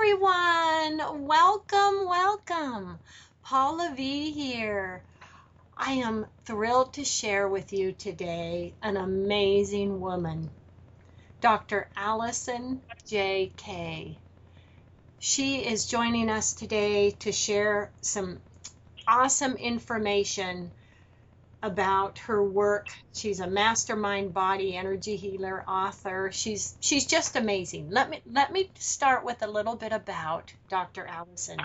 everyone. Welcome, welcome. Paula V here. I am thrilled to share with you today an amazing woman, Dr. Allison J. Kay. She is joining us today to share some awesome information about her work. She's a mastermind body energy healer, author. She's just amazing. Let me start with a little bit about Dr. Allison.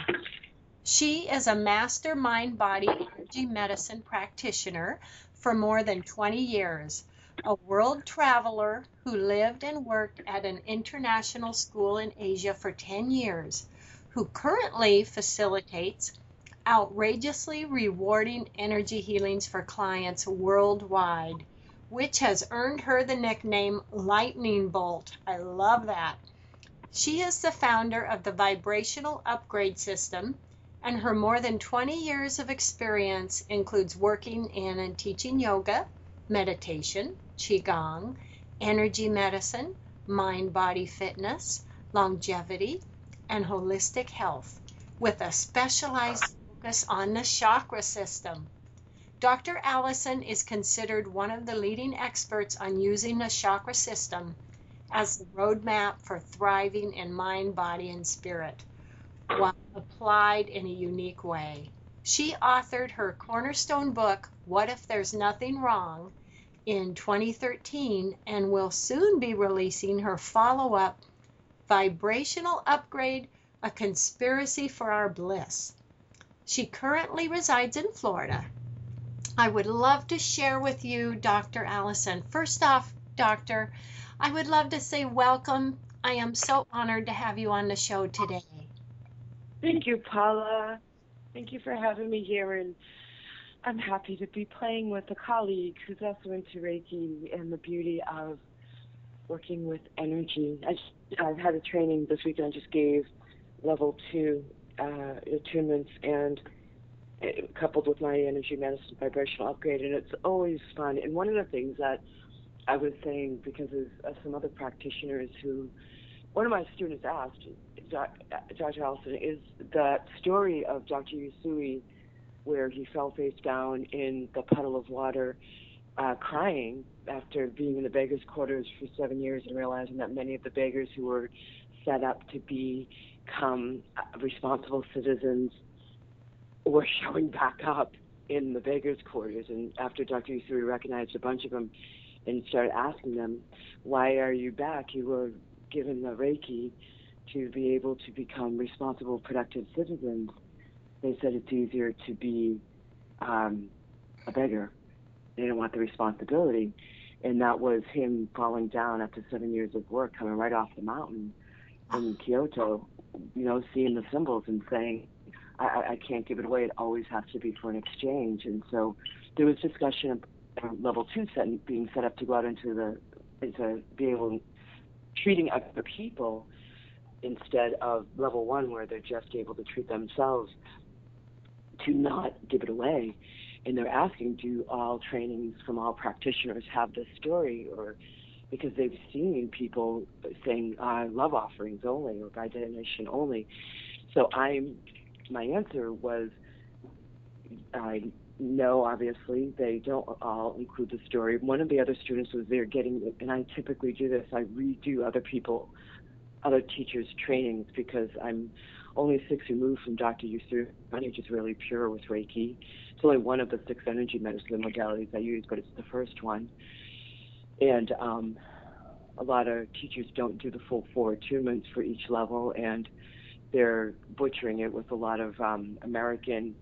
She is a mastermind body energy medicine practitioner for more than 20 years, a world traveler who lived and worked at an international school in Asia for 10 years, who currently facilitates outrageously rewarding energy healings for clients worldwide, which has earned her the nickname Lightning Bolt. I love that. She is the founder of the Vibrational Upgrade System, and her more than 20 years of experience includes working in and teaching yoga, meditation, qigong, energy medicine, mind-body fitness, longevity, and holistic health, with a specialized focus on the chakra system. Dr. Allison is considered one of the leading experts on using the chakra system as the roadmap for thriving in mind, body, and spirit, while applied in a unique way. She authored her cornerstone book, What If There's Nothing Wrong, in 2013 and will soon be releasing her follow-up, Vibrational Upgrade, A Conspiracy for Our Bliss. She currently resides in Florida. I would love to share with you Dr. Allison. First off, Doctor, I would love to say welcome. I am so honored to have you on the show today. Thank you, Paula. Thank you for having me here, and I'm happy to be playing with a colleague who's also into Reiki and the beauty of working with energy. I've had a training this weekend. I just gave level 2 attunements and coupled with my energy medicine vibrational upgrade, and it's always fun. And one of the things that I was saying, because of some other practitioners who, one of my students asked, Dr. Allison, is that story of Dr. Usui where he fell face down in the puddle of water crying after being in the beggars' quarters for 7 years and realizing that many of the beggars who were set up to become responsible citizens were showing back up in the beggars' quarters. And after Dr. Usui recognized a bunch of them and started asking them, why are you back? You were given the Reiki to be able to become responsible, productive citizens. They said it's easier to be a beggar. They didn't want the responsibility. And that was him falling down after 7 years of work, coming right off the mountain in Kyoto, seeing the symbols and saying, I can't give it away. It always has to be for an exchange. And so there was discussion of level 2 being set up to go out into be able treating other people instead of level 1 where they're just able to treat themselves, to not give it away. And they're asking, do all trainings from all practitioners have this story? Or because they've seen people saying love offerings only or by donation only. So my answer was, no, obviously, they don't all include the story. One of the other students was there getting, and I typically do this, I redo other teachers' trainings because I'm only 6 removed from Dr. Usui, which is really pure with Reiki. It's only one of the 6 energy medicine modalities I use, but it's the first one. And a lot of teachers don't do the full 4 attunements for each level, and they're butchering it with a lot of American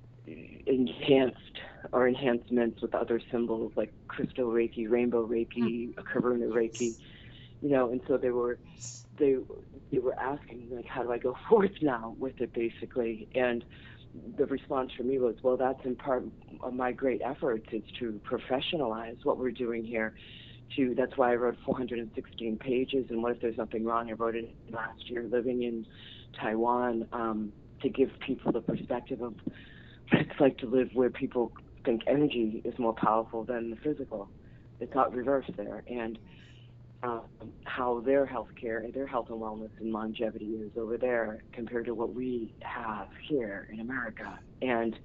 enhancements with other symbols like crystal Reiki, rainbow Reiki, Karuna Reiki, and so they were asking, like, how do I go forth now with it, basically? And the response from me was, well, that's in part of my great efforts is to professionalize what we're doing here. That's why I wrote 416 pages, and What If There's Nothing Wrong? I wrote it last year living in Taiwan, to give people the perspective of what it's like to live where people think energy is more powerful than the physical. It's not reversed there. And how their healthcare, their health and wellness and longevity is over there compared to what we have here in America. And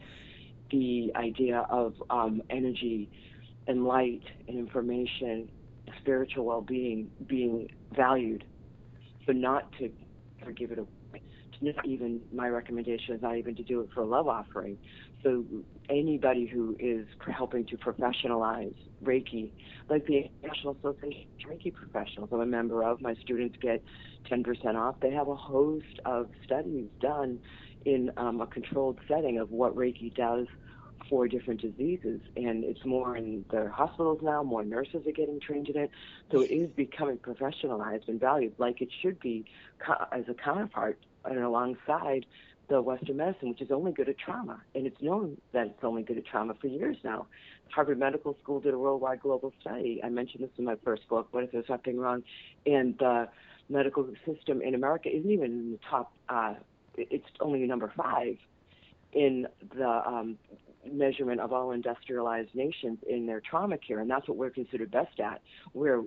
the idea of energy and light and information, spiritual well-being being valued. So not to give it away. Not even, my recommendation is not even to do it for a love offering. So anybody who is helping to professionalize Reiki, like the National Association of Reiki Professionals I'm a member of, my students get 10% off. They have a host of studies done in a controlled setting of what Reiki does for different diseases, and it's more in the hospitals now. More nurses are getting trained in it, so it is becoming professionalized and valued like it should be as a counterpart and alongside the Western medicine, which is only good at trauma. And it's known that it's only good at trauma for years now. Harvard Medical School did a worldwide global study. I mentioned this in my first book, What If There's Something Wrong? And the medical system in America isn't even in the top, it's only number 5 in the measurement of all industrialized nations in their trauma care, and that's what we're considered best at. We're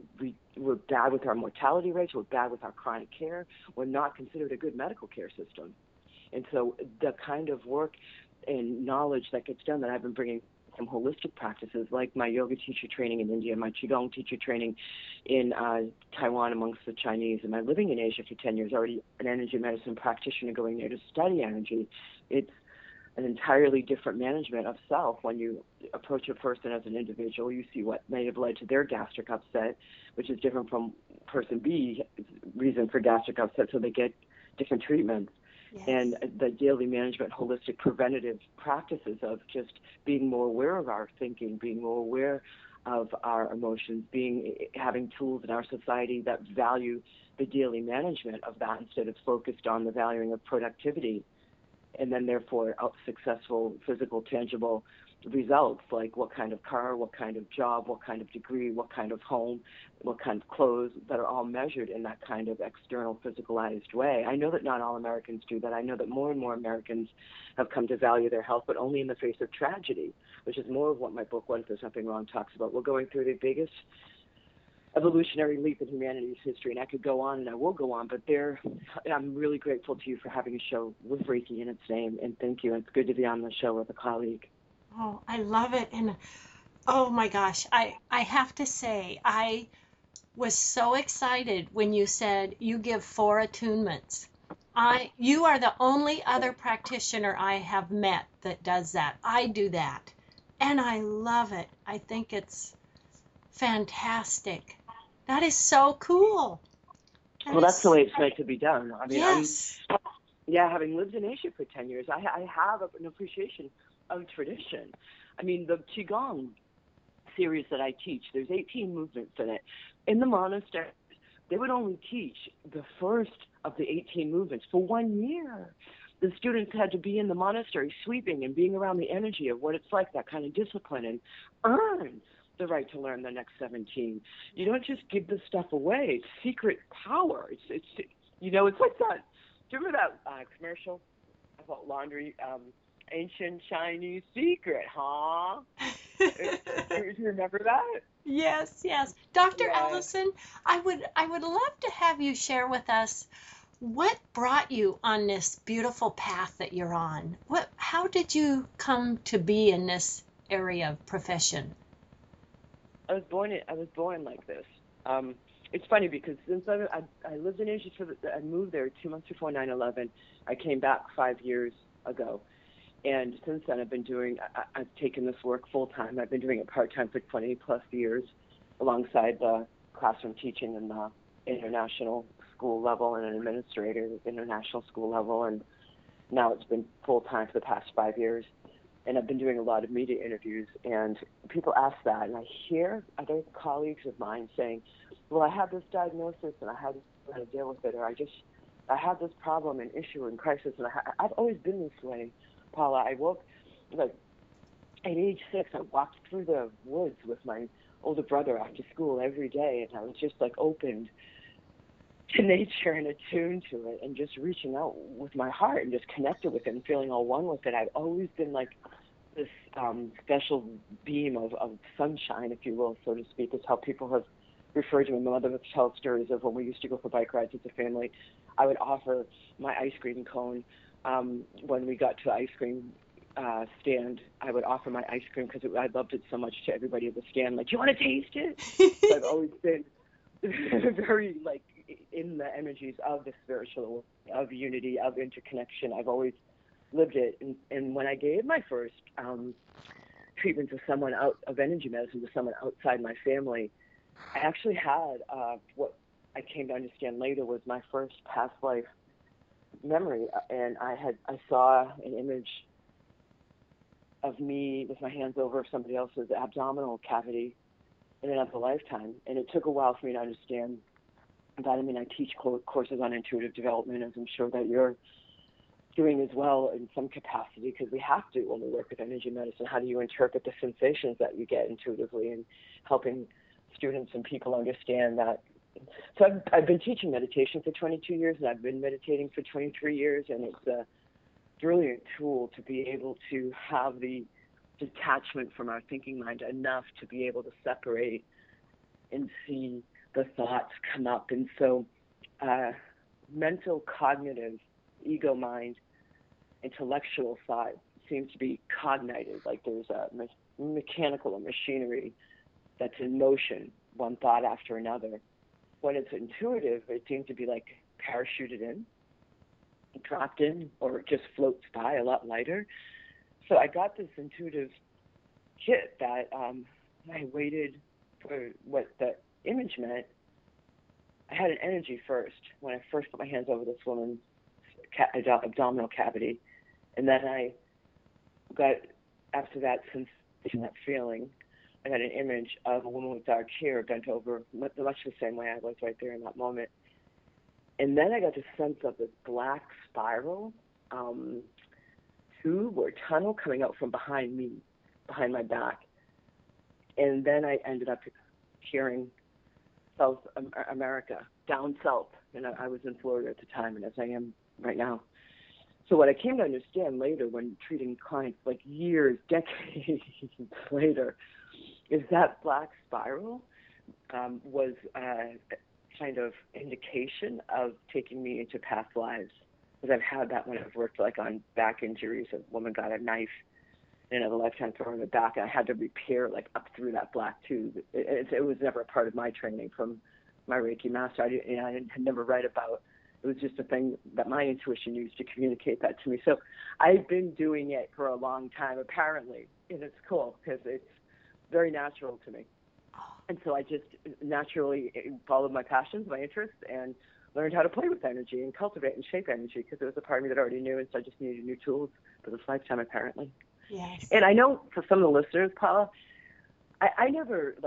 bad with our mortality rates, we're bad with our chronic care, we're not considered a good medical care system. And so the kind of work and knowledge that gets done that I've been bringing from holistic practices, like my yoga teacher training in India, my Qigong teacher training in Taiwan amongst the Chinese, and my living in Asia for 10 years, already an energy medicine practitioner going there to study energy. It's an entirely different management of self. When you approach a person as an individual, you see what may have led to their gastric upset, which is different from person B's reason for gastric upset, so they get different treatments. Yes. And the daily management, holistic preventative practices of just being more aware of our thinking, being more aware of our emotions, having tools in our society that value the daily management of that instead of focused on the valuing of productivity, and then therefore successful physical, tangible results, like what kind of car, what kind of job, what kind of degree, what kind of home, what kind of clothes, that are all measured in that kind of external, physicalized way. I know that not all Americans do that. I know that more and more Americans have come to value their health, but only in the face of tragedy, which is more of what my book, What If There's Something Wrong, talks about. We're going through the biggest evolutionary leap in humanity's history, and I could go on and I will go on, but I'm really grateful to you for having a show with Reiki in its name, and thank you. It's good to be on the show with a colleague. Oh, I love it. And oh my gosh, I have to say, I was so excited when you said you give 4 attunements. You are the only other practitioner I have met that does that. I do that, and I love it. I think it's fantastic. That is so cool. That's the way it's meant to be done. I mean, yes. Having lived in Asia for 10 years, I have an appreciation of tradition. I mean, the Qigong series that I teach, there's 18 movements in it. In the monasteries, they would only teach the first of the 18 movements for 1 year. The students had to be in the monastery sweeping and being around the energy of what it's like, that kind of discipline, and earn the right to learn the next 17. You don't just give this stuff away. It's secret power. It's like that. Do you remember that commercial about laundry? Ancient Chinese secret, huh? Do you remember that? Yes. Dr. Allison, I would love to have you share with us what brought you on this beautiful path that you're on. How did you come to be in this area of profession? I was born like this. It's funny because since I lived in Asia, I moved there 2 months before 9/11. I came back 5 years ago, and since then I've taken this work full time. I've been doing it part time for 20 plus years, alongside the classroom teaching in the international school level and an administrator at the international school level, and now it's been full time for the past 5 years. And I've been doing a lot of media interviews, and people ask that, and I hear other colleagues of mine saying, well, I have this diagnosis, and I had to deal with it, or I have this problem and issue and crisis, and I've always been this way, Paula. I woke, at age 6, I walked through the woods with my older brother after school every day, and I was just, opened to nature and attuned to it, and just reaching out with my heart and just connected with it and feeling all one with it. I've always been this special beam of sunshine, if you will, so to speak, is how people have refer to. My mother would tell stories of when we used to go for bike rides as a family. I would offer my ice cream cone when we got to the ice cream stand. I would offer my ice cream because I loved it so much to everybody at the stand. Like, do you want to taste it? So I've always been very like in the energies of the spiritual, of unity, of interconnection. I've always lived it. And when I gave my first treatment to someone out of energy medicine, to someone outside my family, I actually had what I came to understand later was my first past life memory, and I saw an image of me with my hands over somebody else's abdominal cavity in another lifetime, and it took a while for me to understand that. I mean, I teach courses on intuitive development, as I'm sure that you're doing as well in some capacity, because we have to when we work with energy medicine. How do you interpret the sensations that you get intuitively, and helping students and people understand that? So I've been teaching meditation for 22 years, and I've been meditating for 23 years, and it's a brilliant tool to be able to have the detachment from our thinking mind enough to be able to separate and see the thoughts come up. And so mental, cognitive, ego mind, intellectual side seems to be cognited, like there's a mechanical machinery that's in motion, one thought after another. When it's intuitive, it seems to be like parachuted in, dropped in, or it just floats by a lot lighter. So I got this intuitive kit that I waited for what the image meant. I had an energy first when I first put my hands over this woman's abdominal cavity, and then I got, after that sensation, that feeling, I got an image of a woman with dark hair bent over, much the same way I was right there in that moment. And then I got the sense of this black spiral tube or tunnel coming out from behind me, behind my back. And then I ended up hearing South America, down south. And I was in Florida at the time, and as I am right now. So what I came to understand later when treating clients, like years, decades later, is that black spiral was a kind of indication of taking me into past lives. Because I've had that when I've worked like on back injuries. A woman got a knife in another lifetime thrown in the back, and I had to repair like up through that black tube. It was never a part of my training from my Reiki master. I had never read about. It was just a thing that my intuition used to communicate that to me. So I've been doing it for a long time, apparently, and it's cool because it's very natural to me. And so I just naturally followed my passions, my interests, and learned how to play with energy and cultivate and shape energy, because it was a part of me that I already knew, and so I just needed new tools for this lifetime, apparently. Yes. And I know for some of the listeners, Paula, I never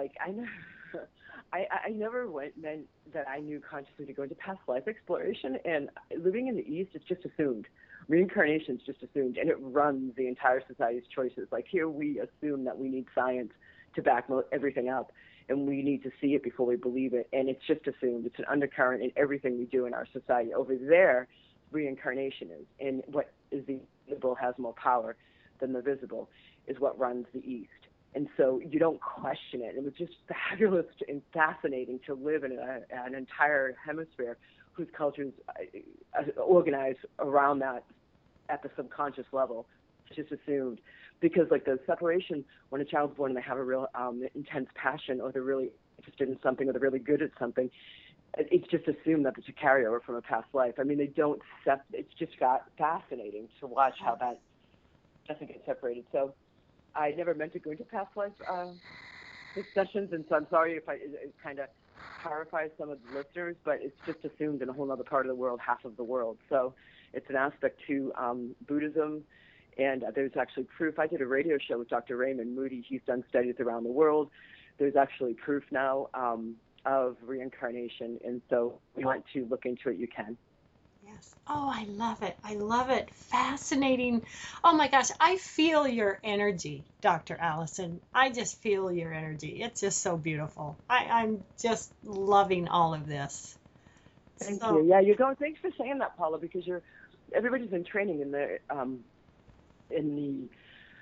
meant that I knew consciously to go into past life exploration. And living in the East, it's just assumed. Reincarnation is just assumed, and it runs the entire society's choices. Like here, we assume that we need science to back everything up, and we need to see it before we believe it. And it's just assumed. It's an undercurrent in everything we do in our society. Over there, reincarnation is, and what is the invisible has more power than the visible is what runs the East. And so you don't question it. It was just fabulous and fascinating to live in an entire hemisphere whose cultures organized around that at the subconscious level. It's just assumed. Because like the separation, when a child's born and they have a real intense passion, or they're really interested in something, or they're really good at something, it's just assumed that it's a carryover from a past life. I mean, they don't it's just fascinating to watch how that doesn't get separated. So I never meant to go into past life discussions, and so I'm sorry if it kind of horrifies some of the listeners, but it's just assumed in a whole other part of the world, half of the world. So it's an aspect to Buddhism, and there's actually proof. I did a radio show with Dr. Raymond Moody. He's done studies around the world. There's actually proof now of reincarnation, and so if you want to look into it, you can. Yes. Oh, I love it. I love it. Fascinating. Oh my gosh, I feel your energy, Dr. Allison. I just feel your energy. It's just so beautiful. I'm just loving all of this. Thank you. Yeah, you're going. Thanks for saying that, Paula, because everybody's in training in the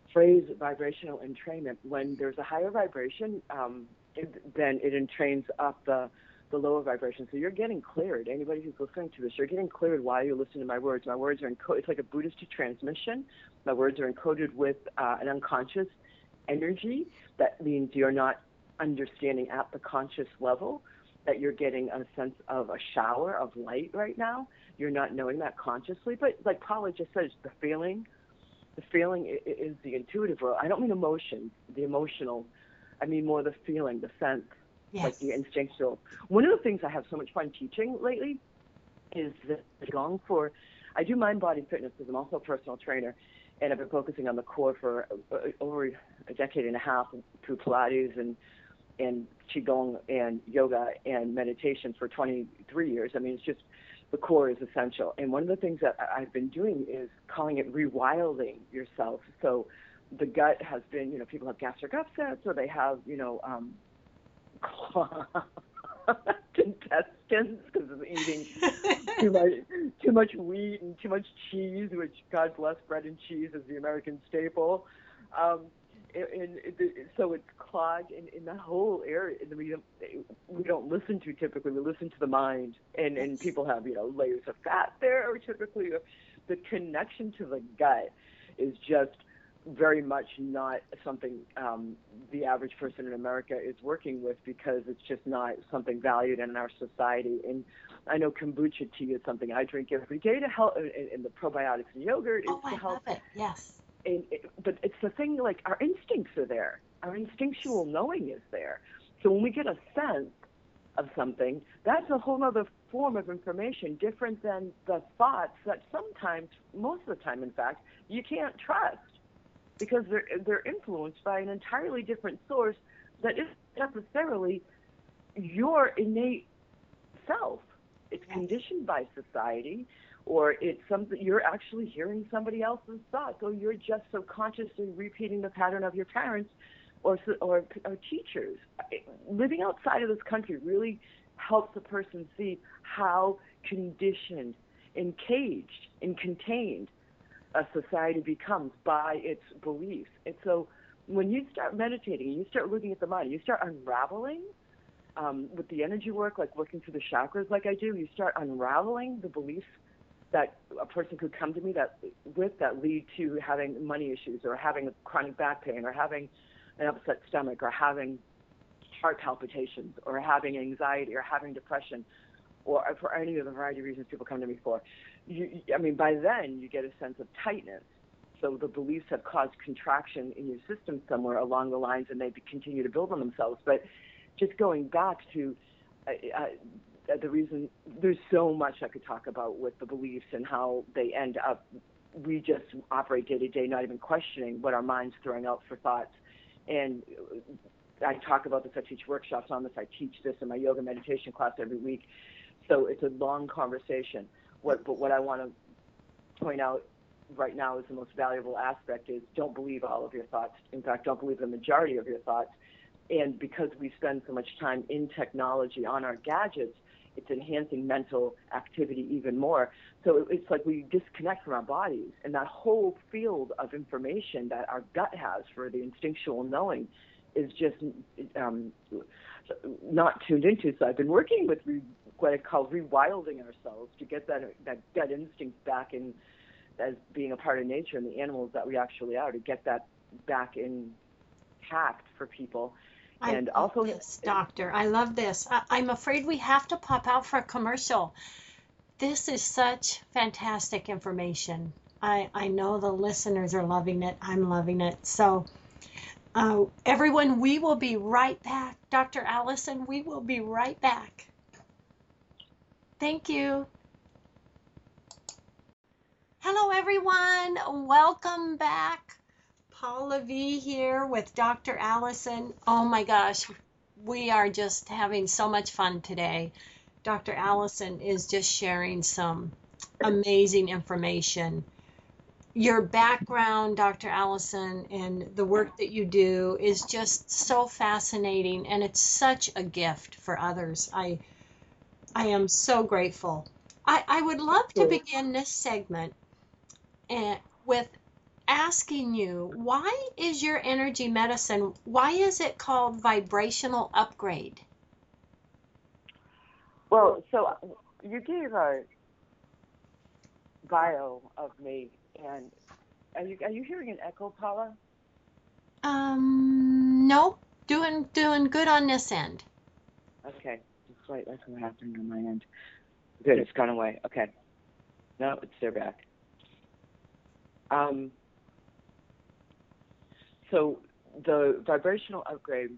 phrase vibrational entrainment. When there's a higher vibration, then it entrains up the lower vibration. So you're getting cleared. Anybody who's listening to this, you're getting cleared while you listen to my words. My words are encoded. It's like a Buddhist transmission. My words are encoded with an unconscious energy. That means you're not understanding at the conscious level, that you're getting a sense of a shower of light right now. You're not knowing that consciously. But like Paula just said, the feeling is the intuitive world. I don't mean emotions, the emotional. I mean more the feeling, the sense. Yes. Like the instinctual. One of the things I have so much fun teaching lately is the Qigong for, I do mind body fitness because I'm also a personal trainer, and I've been focusing on the core for over a decade and a half through Pilates and Qigong and yoga and meditation for 23 years. I mean, it's just, the core is essential. And one of the things that I've been doing is calling it rewilding yourself. So the gut has been, people have gastric upsets, or they have, intestines because of eating too much wheat and too much cheese, which God bless, bread and cheese is the American staple. So it's clogged in that whole area. We don't listen to typically. We listen to the mind, and people have layers of fat there. Or typically, the connection to the gut is just very much not something the average person in America is working with, because it's just not something valued in our society. And I know kombucha tea is something I drink every day to help, and the probiotics in yogurt is to help. I love it. Yes. But it's the thing, like our instincts are there. Our instinctual knowing is there. So when we get a sense of something, that's a whole other form of information, different than the thoughts that sometimes, most of the time, in fact, you can't trust, because they're influenced by an entirely different source that isn't necessarily your innate self. It's conditioned by society, or it's something you're actually hearing somebody else's thoughts, or you're just subconsciously repeating the pattern of your parents or teachers. Living outside of this country really helps a person see how conditioned and caged and contained a society becomes by its beliefs. And so when you start meditating, you start looking at the mind, you start unraveling with the energy work, like working through the chakras like I do, you start unraveling the beliefs that a person could come to me that lead to having money issues, or having chronic back pain, or having an upset stomach, or having heart palpitations, or having anxiety, or having depression, or for any of the variety of reasons people come to me for. By then you get a sense of tightness. So the beliefs have caused contraction in your system somewhere along the lines, and they continue to build on themselves. But just going back to the reason, there's so much I could talk about with the beliefs and how they end up, we just operate day to day, not even questioning what our mind's throwing out for thoughts. And I talk about this, I teach workshops on this, I teach this in my yoga meditation class every week. So it's a long conversation. But what I want to point out right now is the most valuable aspect is, don't believe all of your thoughts. In fact, don't believe the majority of your thoughts. And because we spend so much time in technology on our gadgets, it's enhancing mental activity even more. So it's like we disconnect from our bodies, and that whole field of information that our gut has for the instinctual knowing is just not tuned into. So I've been working with what I call rewilding ourselves to get that gut instinct back in, as being a part of nature and the animals that we actually are, to get that back intact for people. And I love this, Doctor. I love this. I'm afraid we have to pop out for a commercial. This is such fantastic information. I know the listeners are loving it. I'm loving it. So, everyone, we will be right back. Dr. Allison, we will be right back. Thank you. Hello, everyone. Welcome back. Paula V here with Dr. Allison. Oh my gosh, we are just having so much fun today. Dr. Allison is just sharing some amazing information. Your background, Dr. Allison, and the work that you do is just so fascinating, and it's such a gift for others. I am so grateful. I would love to begin this segment with asking you, why is your energy medicine, why is it called vibrational upgrade? Well, so you gave a bio of me, and are you hearing an echo, Paula? Nope. Doing good on this end. Okay, just wait. That's what happened on my end. Good, it's gone away. Okay, no, it's they're back. So the vibrational upgrade,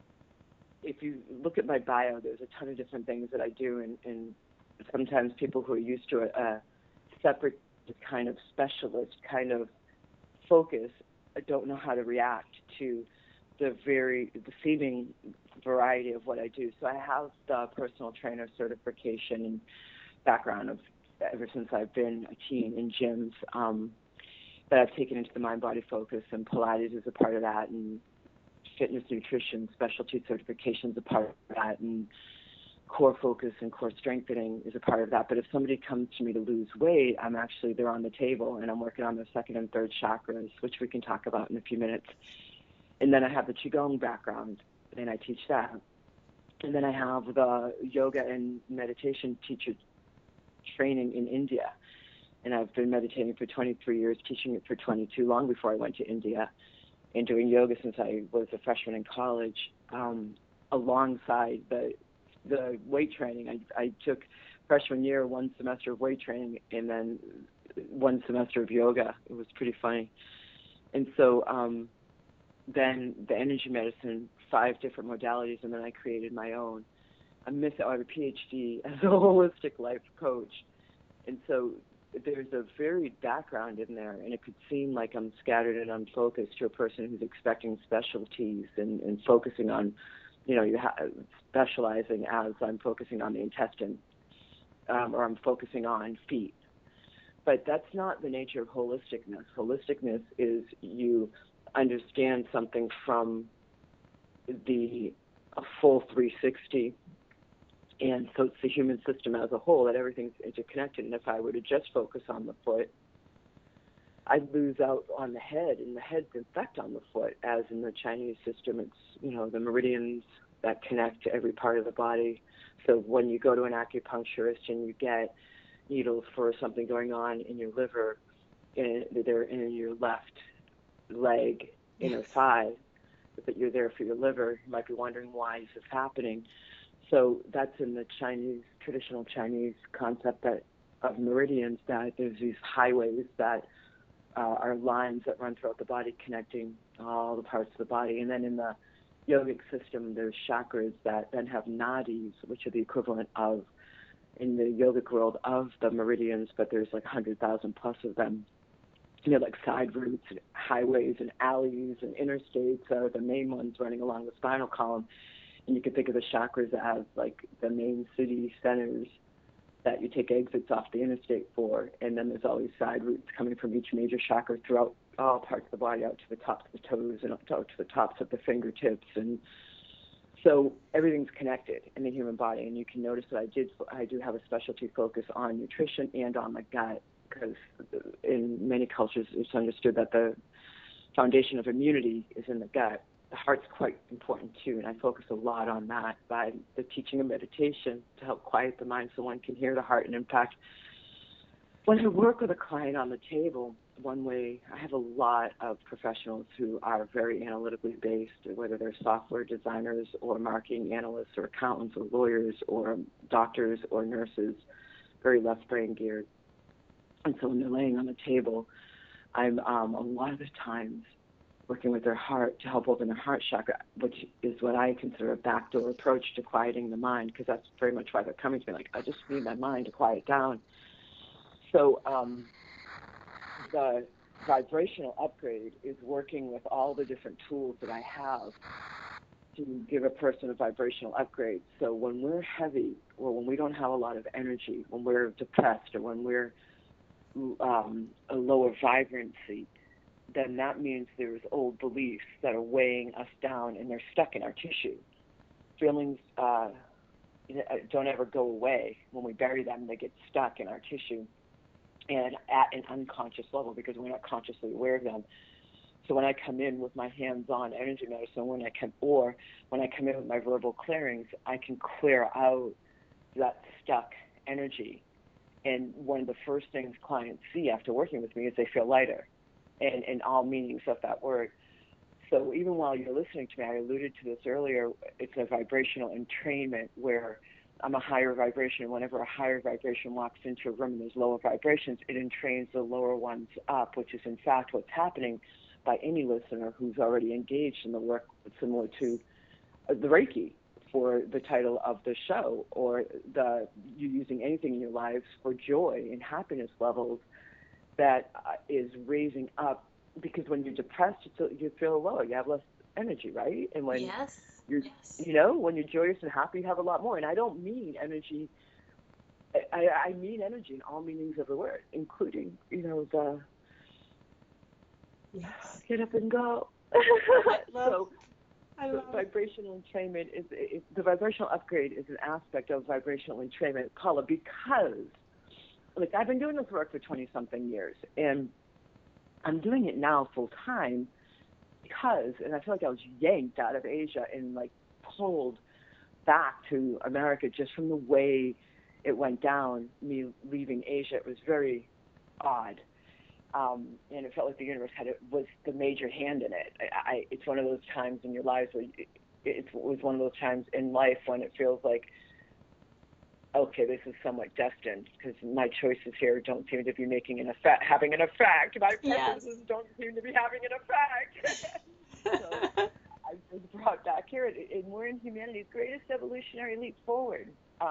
if you look at my bio, there's a ton of different things that I do, and sometimes people who are used to a separate kind of specialist kind of focus don't know how to react to the seeming variety of what I do. So I have the personal trainer certification and background of ever since I've been a teen in gyms. That I've taken into the mind-body focus, and Pilates is a part of that, and fitness nutrition specialty certification is a part of that, and core focus and core strengthening is a part of that. But if somebody comes to me to lose weight, they're on the table, and I'm working on their second and third chakras, which we can talk about in a few minutes. And then I have the Qigong background, and I teach that. And then I have the yoga and meditation teacher training in India. And I've been meditating for 23 years, teaching it for 22, long before I went to India, and doing yoga since I was a freshman in college, alongside the weight training. I took freshman year 1 semester of weight training and then 1 semester of yoga. It was pretty funny. And so then the energy medicine, 5 different modalities, and then I created my own. I have a PhD as a holistic life coach. And so there's a varied background in there, and it could seem like I'm scattered and unfocused to a person who's expecting specialties and focusing on, specializing as I'm focusing on the intestine, or I'm focusing on feet. But that's not the nature of holisticness. Holisticness is you understand something from a full 360. And so it's the human system as a whole, that everything's interconnected. And if I were to just focus on the foot, I'd lose out on the head, and the head's in fact on the foot. As in the Chinese system, it's, the meridians that connect to every part of the body. So when you go to an acupuncturist and you get needles for something going on in your liver, they're in your left leg, inner thigh, but you're there for your liver, you might be wondering, why is this happening? So that's in the traditional Chinese concept of meridians, that there's these highways that are lines that run throughout the body connecting all the parts of the body. And then in the yogic system, there's chakras that then have nadis, which are the equivalent of, in the yogic world, of the meridians, but there's like 100,000 plus of them. Like side routes and highways and alleys and interstates are the main ones running along the spinal column. And you can think of the chakras as like the main city centers that you take exits off the interstate for. And then there's all these side routes coming from each major chakra throughout all parts of the body, out to the tops of the toes and out to the tops of the fingertips. And so everything's connected in the human body. And you can notice that I do have a specialty focus on nutrition and on the gut, because in many cultures it's understood that the foundation of immunity is in the gut. The heart's quite important too, and I focus a lot on that by the teaching of meditation to help quiet the mind so one can hear the heart. And in fact, when I work with a client on the table, one way, I have a lot of professionals who are very analytically based, whether they're software designers or marketing analysts or accountants or lawyers or doctors or nurses, very left brain geared. And so when they're laying on the table, I'm a lot of the times working with their heart to help open their heart chakra, which is what I consider a backdoor approach to quieting the mind, because that's very much why they're coming to me, like, I just need my mind to quiet down. So the vibrational upgrade is working with all the different tools that I have to give a person a vibrational upgrade. So when we're heavy, or when we don't have a lot of energy, when we're depressed, or when we're a lower vibrancy, then that means there's old beliefs that are weighing us down, and they're stuck in our tissue. Feelings don't ever go away. When we bury them, they get stuck in our tissue. and at an unconscious level because we're not consciously aware of them. So when I come in with my hands-on energy medicine, when I come in with my verbal clearings, I can clear out that stuck energy. And one of the first things clients see after working with me is they feel lighter, and in all meanings of that word. So even while you're listening to me, I alluded to this earlier, it's a vibrational entrainment where I'm a higher vibration. Whenever a higher vibration walks into a room and there's lower vibrations, it entrains the lower ones up, which is in fact what's happening by any listener who's already engaged in the work similar to the Reiki for the title of the show, or you using anything in your lives for joy and happiness levels that is raising up, because when you're depressed, you feel lower, you have less energy, right? And when when you're joyous and happy, you have a lot more. And I don't mean energy, I mean energy in all meanings of the word, including, the get up and go. Vibrational entrainment the vibrational upgrade is an aspect of vibrational entrainment, Paula, because I've been doing this work for 20-something years, and I'm doing it now full time because, and I feel like I was yanked out of Asia and pulled back to America just from the way it went down, me leaving Asia. It was very odd. And it felt like the universe was the major hand in it. It's one of those times in your lives where it was one of those times in life when it feels like, okay, this is somewhat destined because my choices here don't seem to be having an effect. My preferences don't seem to be having an effect. So I was brought back here, and we're in humanity's greatest evolutionary leap forward.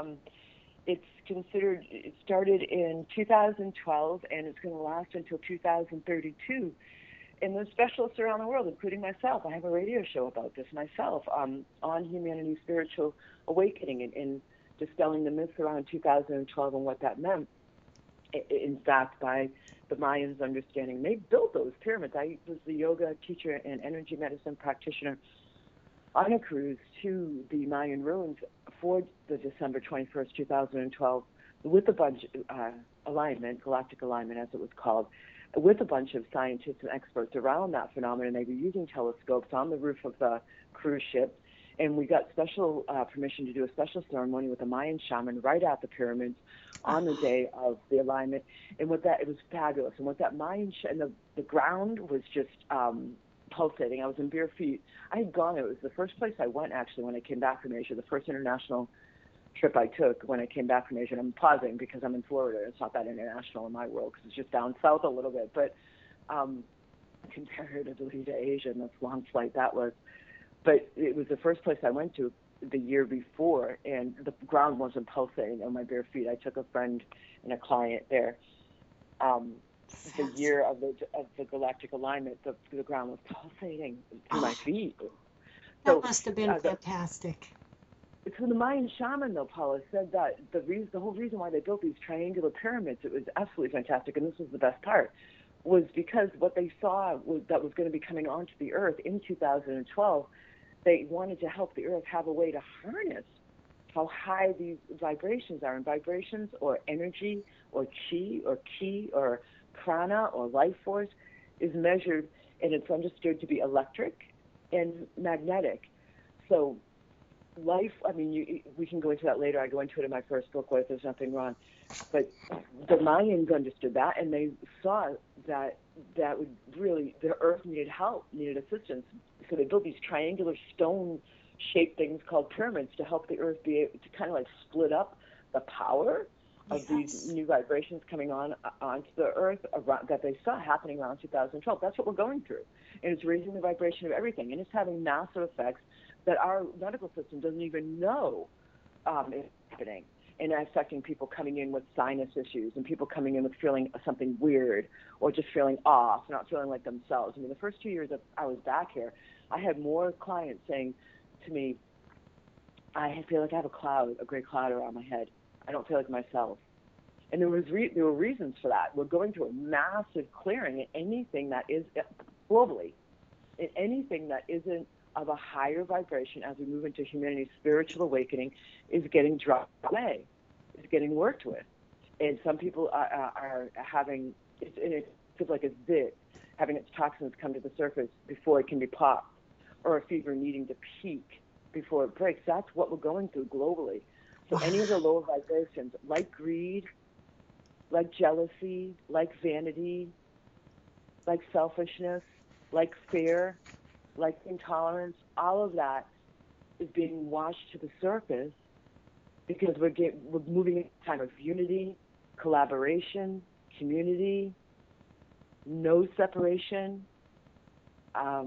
It started in 2012, and it's going to last until 2032. And there's specialists around the world, including myself. I have a radio show about this myself, on humanity's spiritual awakening and dispelling the myths around 2012 and what that meant. In fact, by the Mayans' understanding, they built those pyramids. I was the yoga teacher and energy medicine practitioner on a cruise to the Mayan ruins for the December 21st, 2012, with a bunch galactic alignment as it was called, with a bunch of scientists and experts around that phenomenon. They were using telescopes on the roof of the cruise ship, and we got special permission to do a special ceremony with a Mayan shaman right at the pyramids on the day of the alignment. And it was fabulous. And what that Mayan the ground was just pulsating. I was in bare feet. I had gone. It was the first place I went, actually, when I came back from Asia, the first international trip I took when I came back from Asia. And I'm pausing because I'm in Florida. It's not that international in my world because it's just down south a little bit. But comparatively to Asia, and this long flight that was. But it was the first place I went to the year before, and the ground wasn't pulsating on my bare feet. I took a friend and a client there. The year of the galactic alignment, the ground was pulsating to my feet. That must have been fantastic. So the Mayan shaman, though, Paula, said that the whole reason why they built these triangular pyramids, it was absolutely fantastic, and this was the best part, was because what they saw that was going to be coming onto the Earth in 2012, they wanted to help the Earth have a way to harness how high these vibrations are. And vibrations, or energy, or chi, or ki, or prana, or life force, is measured, and it's understood to be electric and magnetic. So life, we can go into that later. I go into it in my first book, What If There's Nothing Wrong? But the Mayans understood that, and they saw that would really, the Earth needed help, needed assistance. So they built these triangular stone-shaped things called pyramids to help the Earth be able to kind of split up the power of these new vibrations coming onto the Earth that they saw happening around 2012. That's what we're going through. And it's raising the vibration of everything. And it's having massive effects that our medical system doesn't even know is happening, and affecting people coming in with sinus issues and people coming in with feeling something weird or just feeling off, not feeling like themselves. The first 2 years that I was back here, I had more clients saying to me, I feel like I have a gray cloud around my head. I don't feel like myself. And there were reasons for that. We're going through a massive clearing in anything that is globally, in anything that isn't of a higher vibration as we move into humanity's spiritual awakening is getting dropped away, is getting worked with. And some people are having, it's like a zit, having its toxins come to the surface before it can be popped, or a fever needing to peak before it breaks. That's what we're going through globally. So any of the lower vibrations, like greed, like jealousy, like vanity, like selfishness, like fear, like intolerance, all of that is being washed to the surface because we're moving in a time of unity, collaboration, community, no separation. I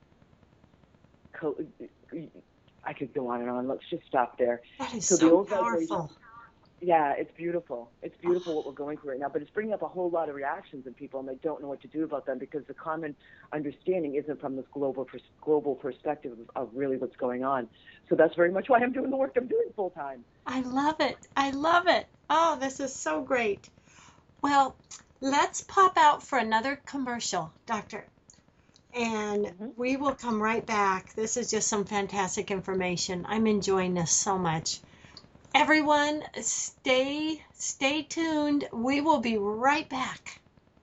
could go on and on. Let's just stop there. That is So the so old powerful. Yeah, it's beautiful. It's beautiful what we're going through right now, but it's bringing up a whole lot of reactions in people, and they don't know what to do about them because the common understanding isn't from this global perspective of really what's going on. So that's very much why I'm doing the work I'm doing full time. I love it. I love it. Oh, this is so great. Well, let's pop out for another commercial, Doctor. And we will come right back. This is just some fantastic information. I'm enjoying this so much. Everyone, stay tuned. We will be right back.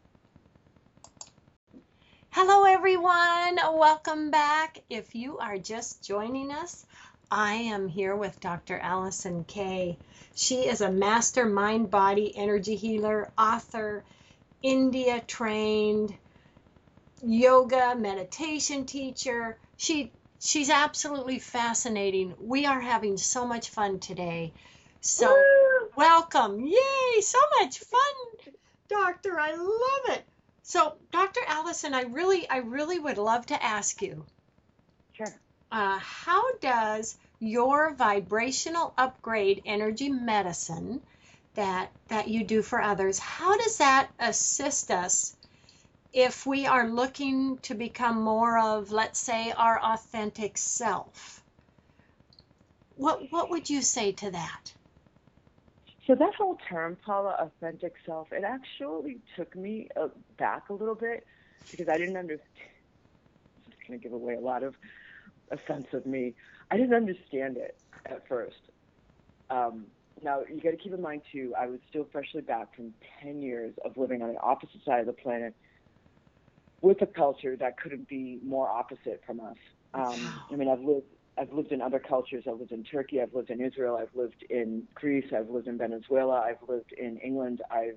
Hello, everyone. Welcome back. If you are just joining us, I am here with Dr. Allison Kay. She is a master mind body energy healer, author, India trained, yoga, meditation teacher. She's absolutely fascinating. We are having so much fun today. So welcome. Yay, so much fun, Doctor. I love it. So, Dr. Allison, I really would love to ask you. Sure. How does your vibrational upgrade energy medicine that you do for others, how does that assist us if we are looking to become more of, let's say, our authentic self? What would you say to that? So that whole term, Paula, authentic self, it actually took me back a little bit because I didn't understand. This is going to give away a lot of offense of me. I didn't understand it at first. Now, you got to keep in mind, too, I was still freshly back from 10 years of living on the opposite side of the planet with a culture that couldn't be more opposite from us. I mean, I've lived in other cultures. I've lived in Turkey. I've lived in Israel. I've lived in Greece. I've lived in Venezuela. I've lived in England. I've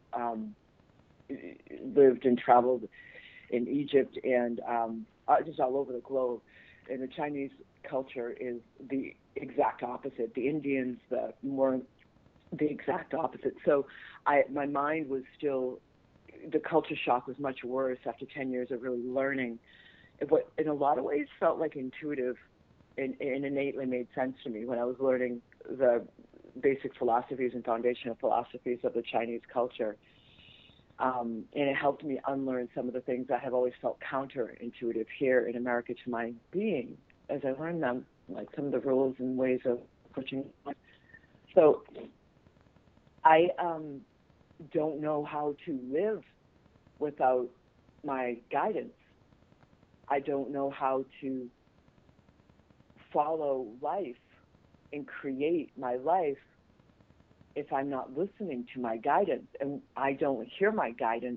lived and traveled in Egypt and just all over the globe. And the Chinese culture is the exact opposite. The Indians, the exact opposite. So my mind was still, the culture shock was much worse after 10 years of really learning. What in a lot of ways felt like intuitive and innately made sense to me when I was learning the basic philosophies and foundational philosophies of the Chinese culture. And it helped me unlearn some of the things that have always felt counterintuitive here in America to my being as I learned them, like some of the rules and ways of approaching life. So I don't know how to live without my guidance. I don't know how to follow life and create my life if I'm not listening to my guidance. And I don't hear my guidance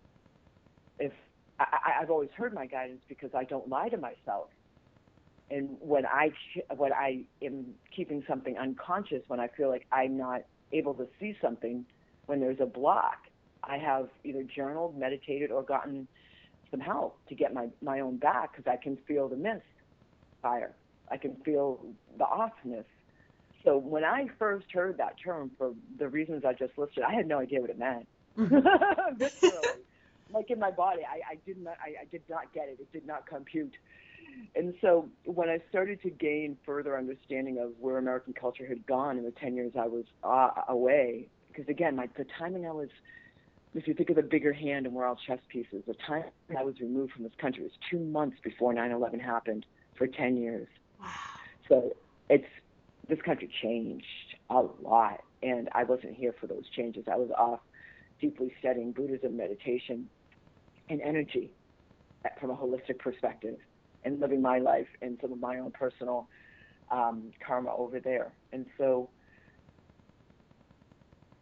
if I've always heard my guidance because I don't lie to myself. And when I am keeping something unconscious, when I feel like I'm not able to see something, when there's a block, I have either journaled, meditated, or gotten some help to get my own back because I can feel the mist fire. I can feel the offness. So when I first heard that term, for the reasons I just listed, I had no idea what it meant. Literally, like in my body, I did not get it. It did not compute. And so when I started to gain further understanding of where American culture had gone in the 10 years I was away, because again, the timing I was, if you think of the bigger hand and we're all chess pieces, the time I was removed from this country was 2 months before 9/11 happened for 10 years. Wow. So this country changed a lot, and I wasn't here for those changes. I was off deeply studying Buddhism, meditation, and energy from a holistic perspective, and living my life and some of my own personal karma over there. And so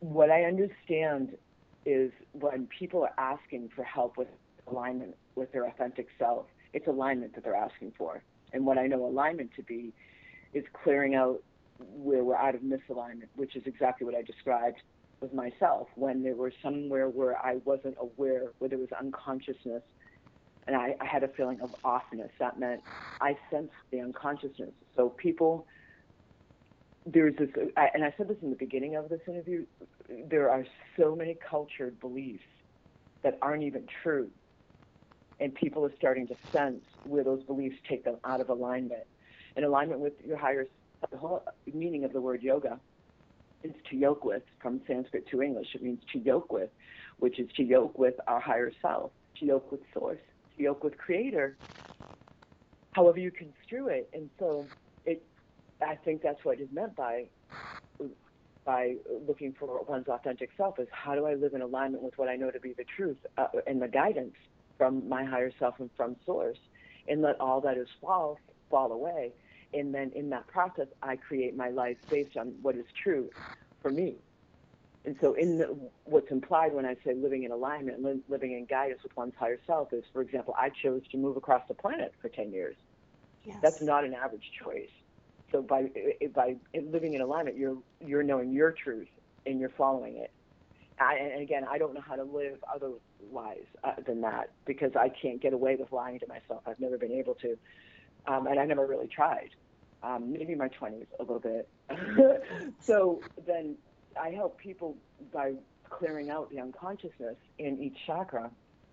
what I understand is when people are asking for help with alignment with their authentic self, it's alignment that they're asking for. And what I know alignment to be is clearing out where we're out of misalignment, which is exactly what I described with myself, when there was somewhere where I wasn't aware, where there was unconsciousness, and I had a feeling of offness. That meant I sensed the unconsciousness. So people, there's this, and I said this in the beginning of this interview, there are so many cultured beliefs that aren't even true. And people are starting to sense where those beliefs take them out of alignment. In alignment with your higher self, the whole meaning of the word yoga is to yoke with, from Sanskrit to English. It means to yoke with, which is to yoke with our higher self, to yoke with source, to yoke with creator, however you construe it. And so I think that's what is meant by looking for one's authentic self, is how do I live in alignment with what I know to be the truth and the guidance from my higher self and from source, and let all that is fall away. And then in that process, I create my life based on what is true for me. And so what's implied when I say living in alignment, living in guidance with one's higher self is, for example, I chose to move across the planet for 10 years. Yes. That's not an average choice. So by living in alignment, you're knowing your truth and you're following it. And again, I don't know how to live otherwise than that, because I can't get away with lying to myself. I've never been able to, and I never really tried. Maybe in my 20s a little bit. So then I help people by clearing out the unconsciousness in each chakra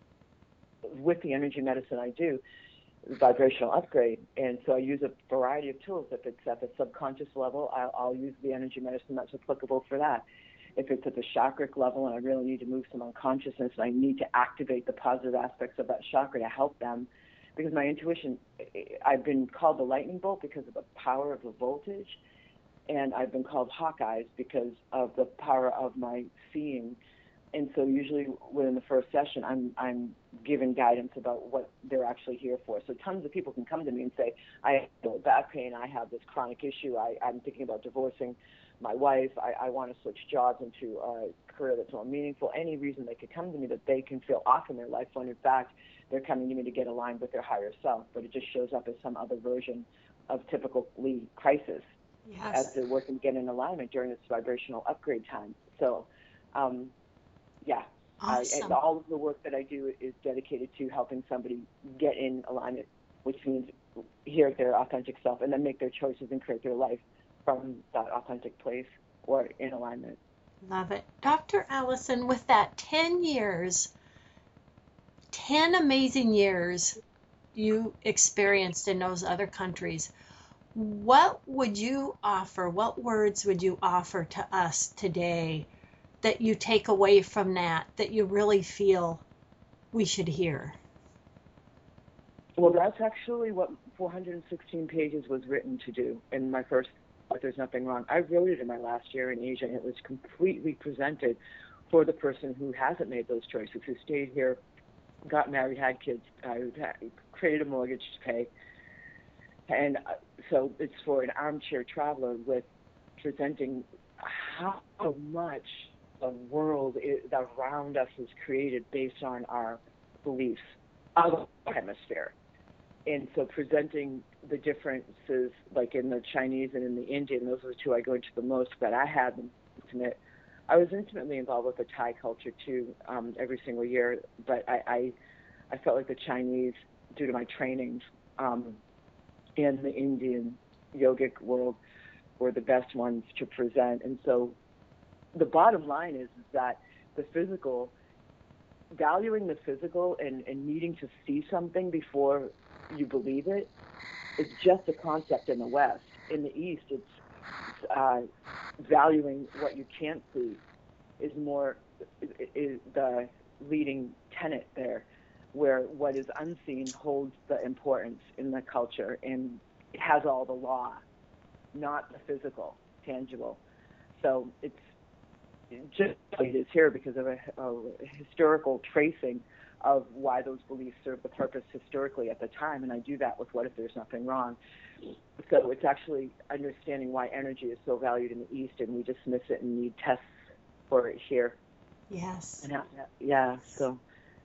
with the energy medicine I do, vibrational upgrade. And so I use a variety of tools. If it's at the subconscious level, I'll use the energy medicine that's applicable for that. If it's at the chakric level and I really need to move some unconsciousness and I need to activate the positive aspects of that chakra to help them, because my intuition, I've been called the lightning bolt because of the power of the voltage, and I've been called Hawkeyes because of the power of my seeing. And so usually within the first session, I'm given guidance about what they're actually here for. So tons of people can come to me and say, I have back pain, I have this chronic issue, I'm thinking about divorcing my wife, I want to switch jobs into a career that's more meaningful. Any reason they could come to me that they can feel off in their life, when in fact they're coming to me to get aligned with their higher self, but it just shows up as some other version of typically crisis. Yes. As they're working to get in alignment during this vibrational upgrade time. So, yeah, Awesome. all of the work that I do is dedicated to helping somebody get in alignment, which means hear their authentic self and then make their choices and create their life from that authentic place or in alignment. Love it. Dr. Allison, with that 10 years, 10 amazing years you experienced in those other countries, what would you offer, what words would you offer to us today that you take away from that you really feel we should hear? Well, that's actually what 416 pages was written to do in my first book, There's Nothing Wrong. I wrote it in my last year in Asia, and it was completely presented for the person who hasn't made those choices, who stayed here, got married, had kids, created a mortgage to pay. And so it's for an armchair traveler with presenting how much the world around us is created based on our beliefs of the hemisphere. And so presenting the differences, like in the Chinese and in the Indian, those are the two I go into the most, but I had them intimate. I was intimately involved with the Thai culture too, every single year, but I felt like the Chinese, due to my trainings, in the Indian yogic world, were the best ones to present. And so the bottom line is that the physical, valuing the physical and needing to see something before you believe it is just a concept in the West. In the East, it's valuing what you can't see is the leading tenet there, where what is unseen holds the importance in the culture and it has all the law, not the physical, tangible. So it's just it is here because of a historical tracing of why those beliefs serve the purpose historically at the time, and I do that with What If There's Nothing Wrong. So it's actually understanding why energy is so valued in the East, and we dismiss it and need tests for it here. Yes. And yeah, so.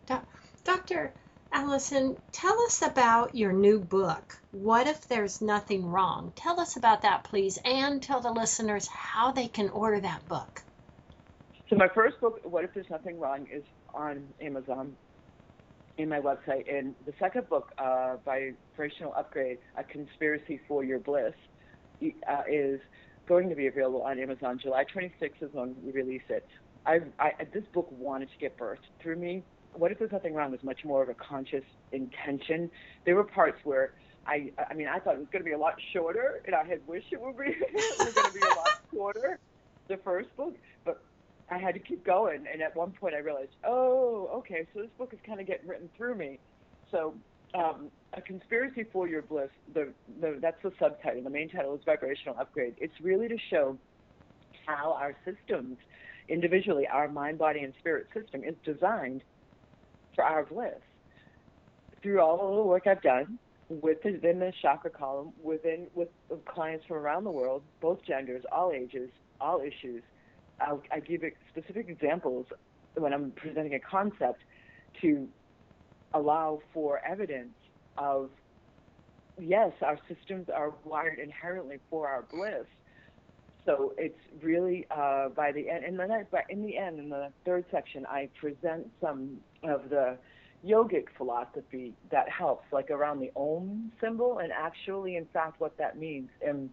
Dr. Allison, tell us about your new book, What If There's Nothing Wrong? Tell us about that, please, and tell the listeners how they can order that book. So my first book, What If There's Nothing Wrong, is on Amazon in my website. And the second book, Vibrational Upgrade, A Conspiracy for Your Bliss, is going to be available on Amazon. July 26th is when we release it. This book wanted to get birthed through me. What If There's Nothing Wrong was much more of a conscious intention. There were parts where I thought it was going to be a lot shorter, and I had wished it would be going to be a lot shorter, the first book, but I had to keep going. And at one point I realized, oh, okay, so this book is kind of getting written through me. So A Conspiracy for Your Bliss, that's the subtitle. The main title is Vibrational Upgrade. It's really to show how our systems, individually, our mind, body, and spirit system is designed for our bliss. Through all the work I've done within the chakra column, with clients from around the world, both genders, all ages, all issues, I give specific examples when I'm presenting a concept to allow for evidence of, yes, our systems are wired inherently for our bliss. So it's really by the end, in the third section, I present some of the yogic philosophy that helps, like around the Om symbol, and actually, in fact, what that means. And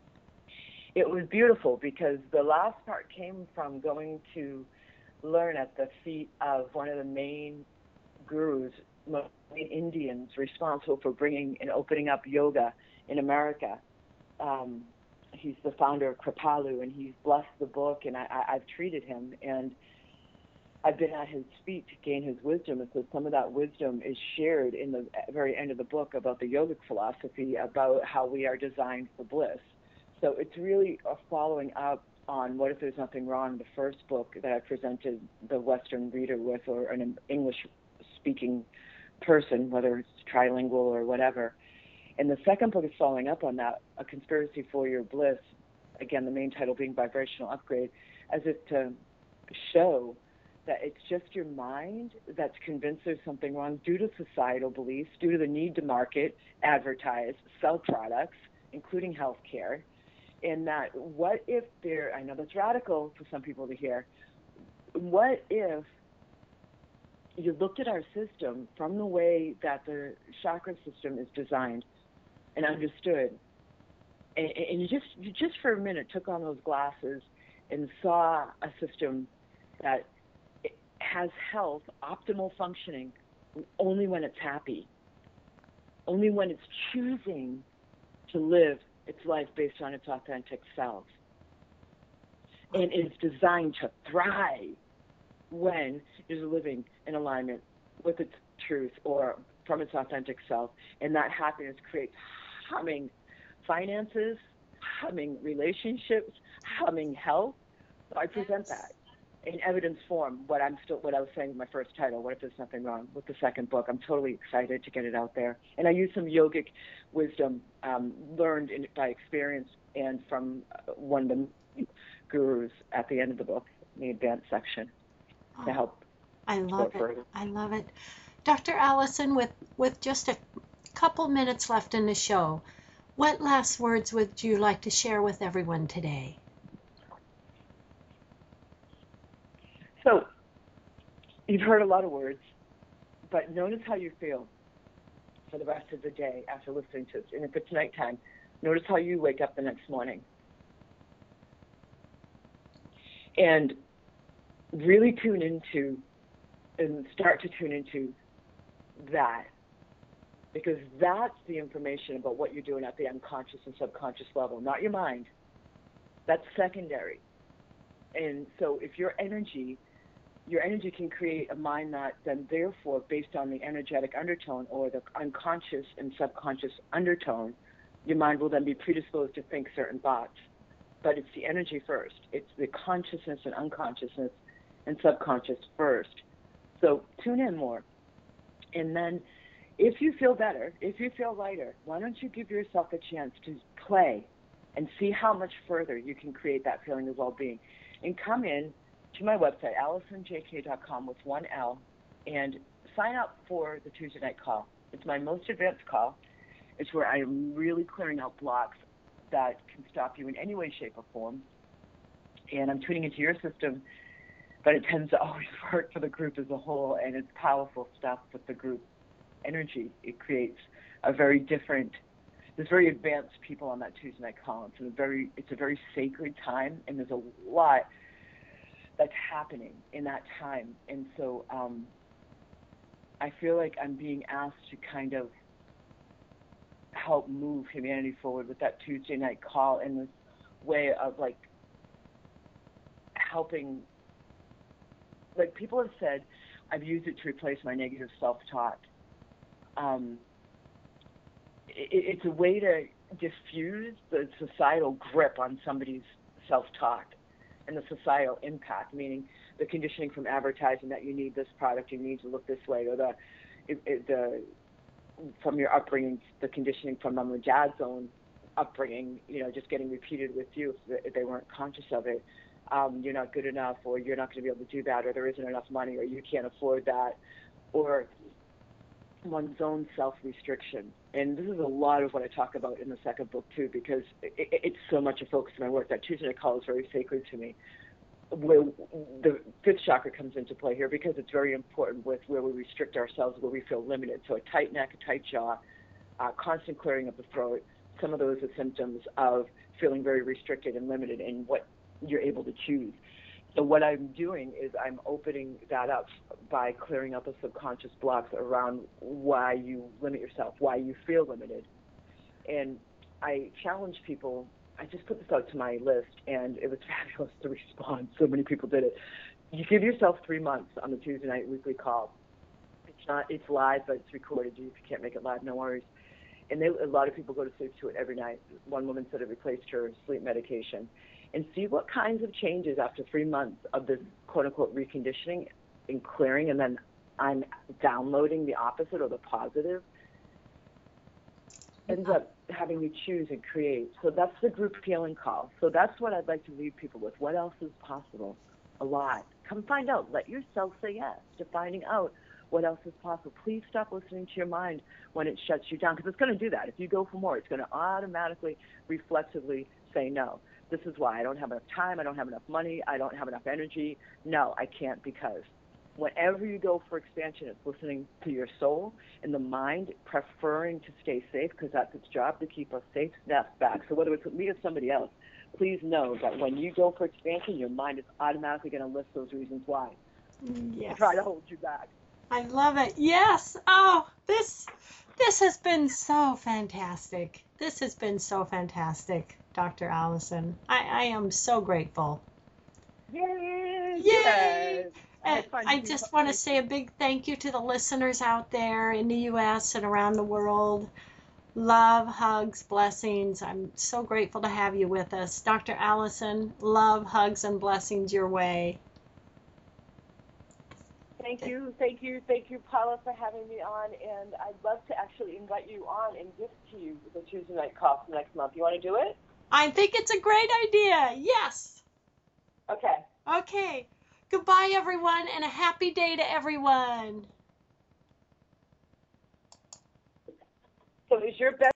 it was beautiful because the last part came from going to learn at the feet of one of the main gurus, main Indians responsible for bringing and opening up yoga in America. He's the founder of Kripalu, and he's blessed the book, and I've treated him, and I've been at his feet to gain his wisdom. And so some of that wisdom is shared in the very end of the book about the yogic philosophy, about how we are designed for bliss. So it's really a following up on What If There's Nothing Wrong, the first book that I presented the Western reader with, or an English-speaking person, whether it's trilingual or whatever. And the second book is following up on that, A Conspiracy for Your Bliss, again, the main title being Vibrational Upgrade, as if to show that it's just your mind that's convinced there's something wrong due to societal beliefs, due to the need to market, advertise, sell products, including healthcare. And that what if I know that's radical for some people to hear, what if you looked at our system from the way that the chakra system is designed and understood, and you just for a minute took on those glasses and saw a system that has health, optimal functioning, only when it's happy, only when it's choosing to live its life based on its authentic self, and is designed to thrive when it is living in alignment with its truth or from its authentic self. And that happiness creates humming finances, humming relationships, humming health. So I present that in evidence form, what I was saying with my first title, What If There's Nothing Wrong, with the second book. I'm totally excited to get it out there. And I use some yogic wisdom learned by experience and from one of the gurus at the end of the book, in the advanced section, to help. I love it. I love it. Dr. Allison, with just a couple minutes left in the show, what last words would you like to share with everyone today? So, you've heard a lot of words, but notice how you feel for the rest of the day after listening to it. And if it's nighttime, notice how you wake up the next morning. And really tune into and start to tune into that, because that's the information about what you're doing at the unconscious and subconscious level, not your mind. That's secondary. And so if your energy can create a mind that then therefore, based on the energetic undertone or the unconscious and subconscious undertone, your mind will then be predisposed to think certain thoughts. But it's the energy first. It's the consciousness and unconsciousness and subconscious first. So tune in more. And then if you feel better, if you feel lighter, why don't you give yourself a chance to play and see how much further you can create that feeling of well-being. And come in to my website, AllisonJK.com with one L, and sign up for the Tuesday night call. It's my most advanced call. It's where I am really clearing out blocks that can stop you in any way, shape, or form. And I'm tuning into your system, but it tends to always work for the group as a whole, and it's powerful stuff with the group energy. It creates a very different, there's very advanced people on that Tuesday night call. It's a very sacred time, and there's a lot that's happening in that time. And so I feel like I'm being asked to kind of help move humanity forward with that Tuesday night call in this way of like helping. Like people have said, I've used it to replace my negative self-talk. It's a way to diffuse the societal grip on somebody's self-talk and the societal impact, meaning the conditioning from advertising that you need this product, you need to look this way, or the from your upbringing, the conditioning from mom and dad's own upbringing, just getting repeated with you if they weren't conscious of it. You're not good enough, or you're not going to be able to do that, or there isn't enough money, or you can't afford that, or one's own self-restriction. And this is a lot of what I talk about in the second book too, because it's so much a focus of my work. That Tuesday night call is very sacred to me, where the fifth chakra comes into play here, because it's very important with where we restrict ourselves, where we feel limited. So a tight neck, a tight jaw, constant clearing of the throat, some of those are symptoms of feeling very restricted and limited in what you're able to choose. So what I'm doing is I'm opening that up by clearing out the subconscious blocks around why you limit yourself, why you feel limited. And I challenge people. I just put this out to my list, and it was fabulous to respond. So many people did it. You give yourself 3 months on the Tuesday night weekly call. It's live, but it's recorded. If you can't make it live, no worries. And a lot of people go to sleep to it every night. One woman said it replaced her sleep medication. And see what kinds of changes after 3 months of this quote-unquote reconditioning and clearing, and then I'm downloading the opposite or the positive, ends up having you choose and create. So that's the group healing call. So that's what I'd like to leave people with. What else is possible? A lot. Come find out. Let yourself say yes to finding out what else is possible. Please stop listening to your mind when it shuts you down, because it's going to do that. If you go for more, it's going to automatically, reflexively say no. This is why I don't have enough time, I don't have enough money, I don't have enough energy. No, I can't, because whenever you go for expansion, it's listening to your soul and the mind preferring to stay safe, because that's its job, to keep us safe, snaps back. So whether it's with me or somebody else, please know that when you go for expansion, your mind is automatically going to list those reasons why. Yes. Try to hold you back. I love it. Yes. Oh, this has been so fantastic. This has been so fantastic, Dr. Allison. I am so grateful. Yay! Yay! Yes. And I just want to say a big thank you to the listeners out there in the U.S. and around the world. Love, hugs, blessings. I'm so grateful to have you with us. Dr. Allison, love, hugs, and blessings your way. Thank you, Paula, for having me on, and I'd love to actually invite you on and gift to you the Tuesday night call for next month. You want to do it? I think it's a great idea. Yes. Okay. Okay. Goodbye, everyone, and a happy day to everyone. So is your best